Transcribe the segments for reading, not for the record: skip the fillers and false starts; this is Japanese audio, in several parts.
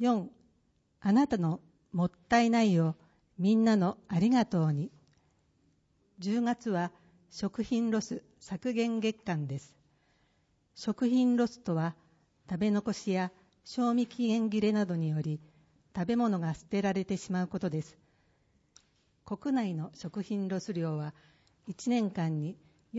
4、あなたのもったいないをみんなのありがとうに。10月は食品ロス削減月間です。食品ロスとは、食べ残しや賞味期限切れなどにより食べ物が捨てられてしまうことです。国内の食品ロス量は1年間に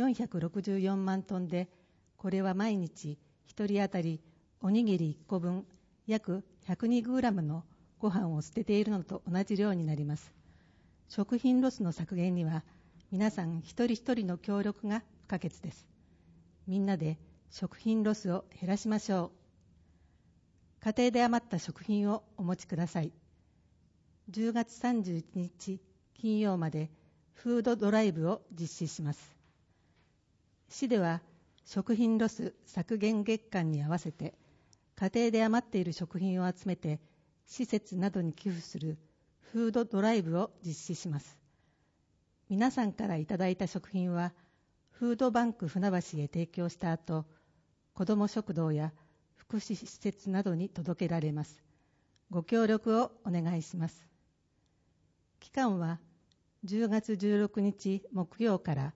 464万トンで、これは毎日1人当たりおにぎり1個分約 102g のご飯を捨てているのと同じ量になります。食品ロスの削減には皆さん一人一人の協力が不可欠です。みんなで食品ロスを減らしましょう。家庭で余った食品をお持ちください。10月31日金曜までフードドライブを実施します。市では食品ロス削減月間に合わせて、家庭で余っている食品を集めて施設などに寄付するフードドライブを実施します。皆さんからいただいた食品はフードバンク船橋へ提供した後、子ども食堂や福祉施設などに届けられます。ご協力をお願いします。期間は10月16日木曜から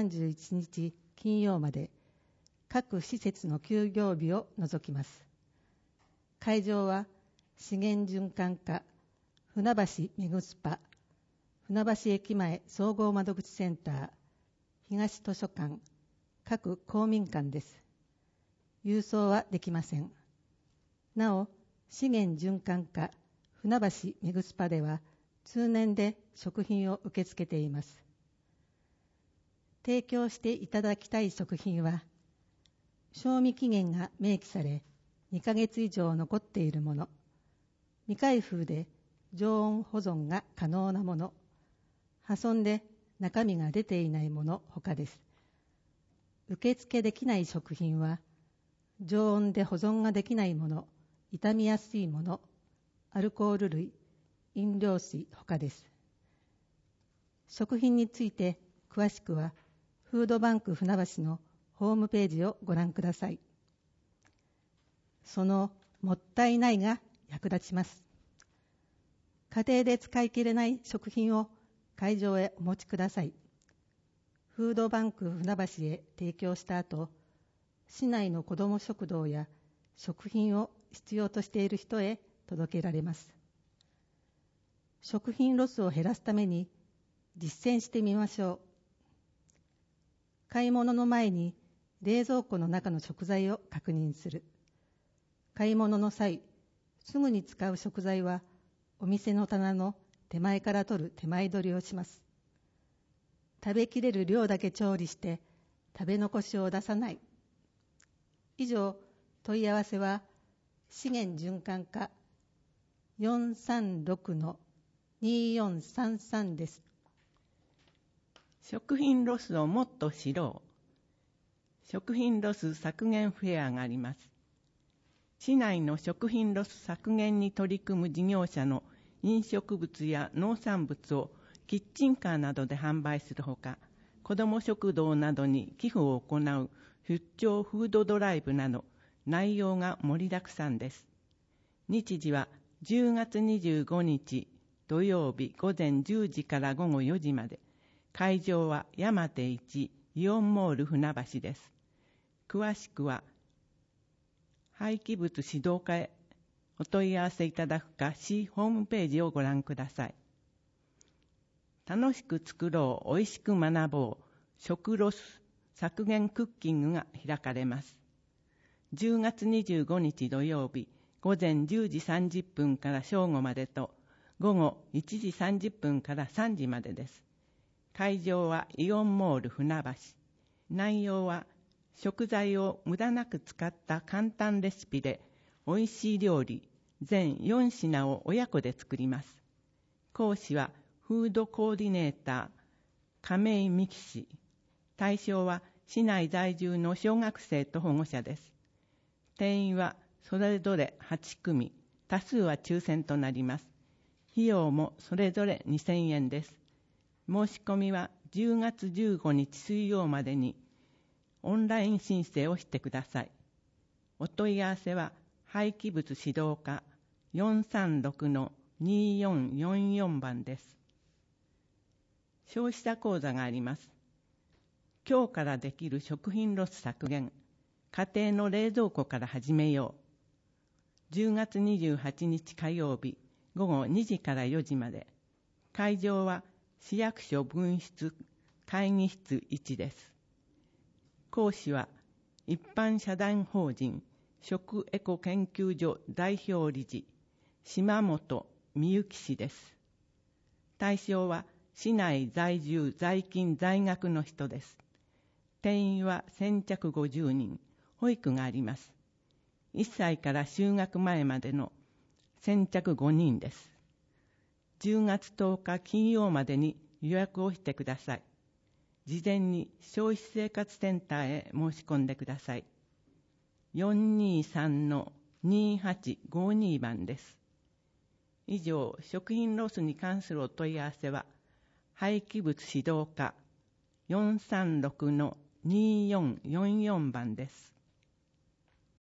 31日金曜まで、各施設の休業日を除きます。会場は資源循環課船橋メグスパ船橋駅前総合窓口センター東図書館各公民館です。郵送はできません。なお、資源循環課船橋メグスパでは通年で食品を受け付けています。提供していただきたい食品は、賞味期限が明記され2ヶ月以上残っているもの、未開封で常温保存が可能なもの、破損で中身が出ていないものほかです。受付できない食品は、常温で保存ができないもの、傷みやすいもの、アルコール類、飲料水ほかです。食品について詳しくは、フードバンク船橋のホームページをご覧ください。そのもったいないが役立ちます。家庭で使い切れない食品を会場へお持ちください。フードバンク船橋へ提供した後、市内の子ども食堂や食品を必要としている人へ届けられます。食品ロスを減らすために実践してみましょう。買い物の前に冷蔵庫の中の食材を確認する。買い物の際、すぐに使う食材はお店の棚の手前から取る手前取りをします。食べきれる量だけ調理して食べ残しを出さない。以上、問い合わせは資源循環課 436-2433 です。 食品ロスをもっと知ろう。食品ロス削減フェアがあります。市内の食品ロス削減に取り組む事業者の飲食物や農産物をキッチンカーなどで販売するほか、子ども食堂などに寄付を行う出張フードドライブなど内容が盛りだくさんです。日時は10月25日土曜日午前10時から午後4時まで。会場は山手1イオンモール船橋です。詳しくは廃棄物指導課へお問い合わせいただくか、市ホームページをご覧ください。楽しく作ろう、おいしく学ぼう、食ロス削減クッキングが開かれます。10月25日土曜日、午前10時30分から正午までと、午後1時30分から3時までです。会場はイオンモール船橋。内容は食材を無駄なく使った簡単レシピで美味しい料理全4品を親子で作ります。講師はフードコーディネーター亀井美希氏。対象は市内在住の小学生と保護者です。定員はそれぞれ8組、多数は抽選となります。費用もそれぞれ2000円です。申し込みは10月15日水曜までにオンライン申請をしてください。お問い合わせは廃棄物指導課 436-2444番です。消費者講座があります。今日からできる食品ロス削減、家庭の冷蔵庫から始めよう。10月28日火曜日午後2時から4時まで。会場は市役所分室会議室1です。講師は一般社団法人食エコ研究所代表理事島本美幸氏です。対象は市内在住在勤在学の人です。定員は先着50人、保育があります。1歳から就学前までの先着5人です。10月10日金曜までに予約をしてください。事前に消費生活センターへ申し込んでください。423-2852番です。以上、食品ロスに関するお問い合わせは、廃棄物指導課 436-2444 番です。